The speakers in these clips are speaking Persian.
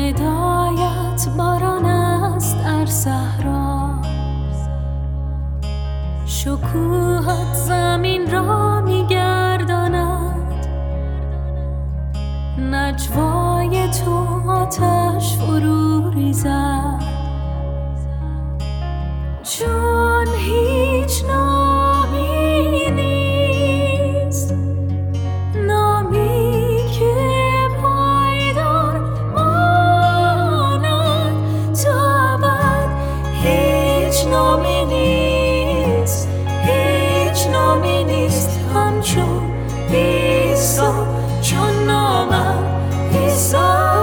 ندایت باران است در صحرا، شکوهت زمین را میگرداند، نجوای تو آتش فرو ریزد، چون هیچ نامی نیست، نامی که پایدار ماند تا ابد. هیچ نامی نیست، هیچ نامی نیست همچون عیسی، چون آمد عیسی.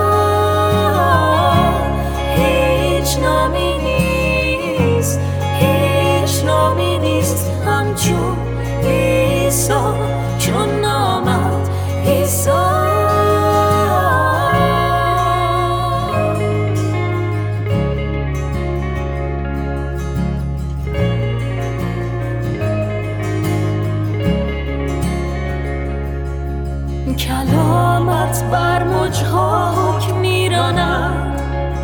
هیچ نامی نیست، هیچ نامی نیست همچون عیسی، چون آمد عیسی. کلامت بر موجها حکم می‌راند،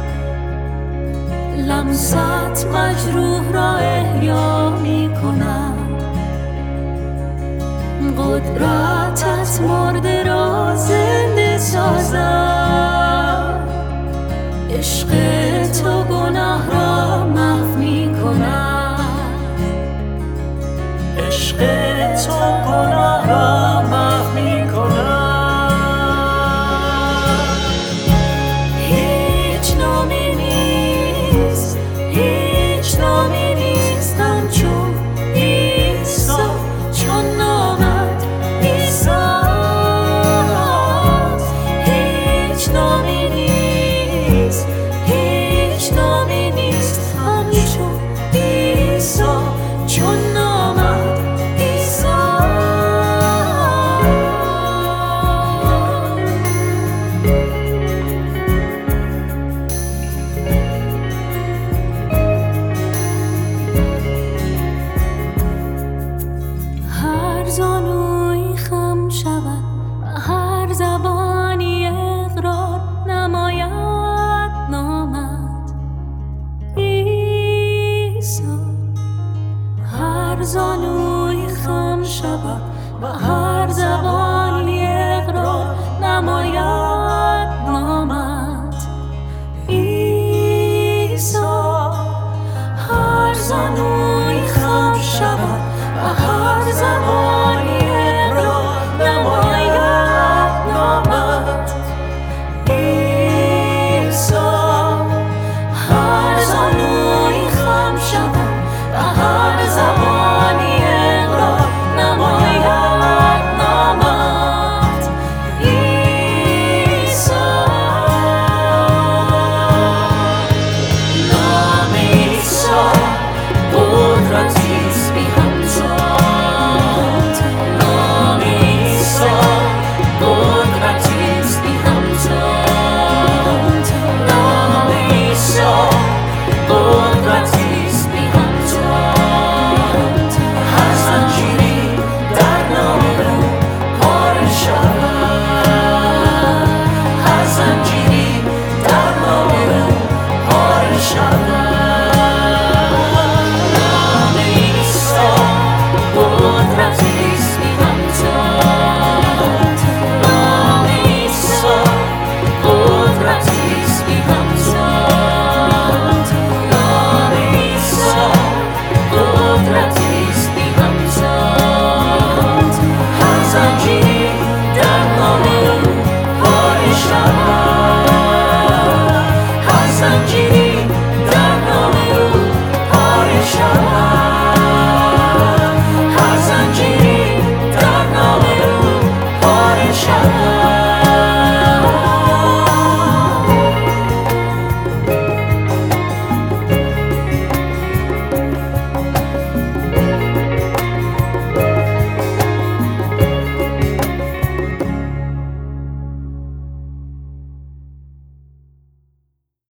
لمست مجروح را احیا می‌کند، قدرتت مرده را زنده سازد، عشق تو گناه را محو می‌کند، عشق تو گناه را